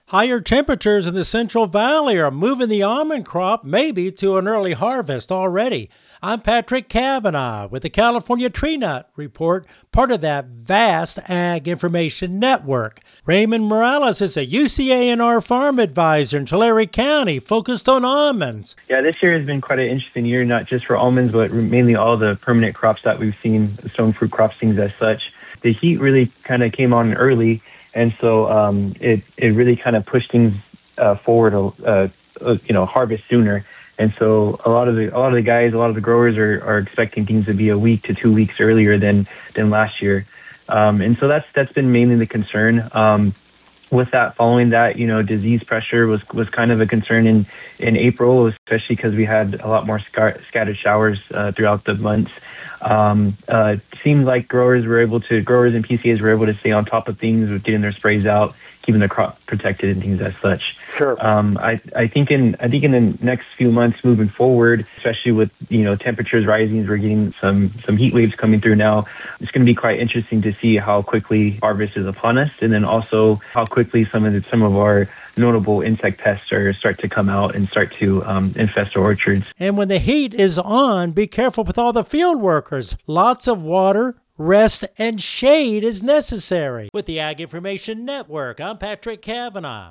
Higher temperatures in the Central Valley are moving the almond crop maybe to an early harvest already. I'm Patrick Cavanaugh with the California Tree Nut Report, part of that vast Ag Information Network. Raymond Morales is a UCA&R farm advisor in Tulare County focused on almonds. Yeah, this year has been quite an interesting year, not just for almonds, but mainly all the permanent crops that we've seen, stone fruit crops, things as such. The heat really kind of came on early, and so it really kind of pushed things forward, harvest sooner. And so a lot of the guys, a lot of the growers are expecting things to be a week to 2 weeks earlier than last year. And so that's been mainly the concern. With that, following that, disease pressure was kind of a concern in April, especially because we had a lot more scattered showers throughout the months. It seemed like growers and PCAs were able to stay on top of things with getting their sprays out, keeping the crop protected and things as such. Sure. I think in the next few months moving forward, especially with temperatures rising, we're getting some heat waves coming through now. It's going to be quite interesting to see how quickly harvest is upon us, and then also how quickly some of our notable insect pests start to come out and start to infest our orchards. And when the heat is on, be careful with all the field workers. Lots of water, rest, and shade is necessary. With the Ag Information Network, I'm Patrick Cavanaugh.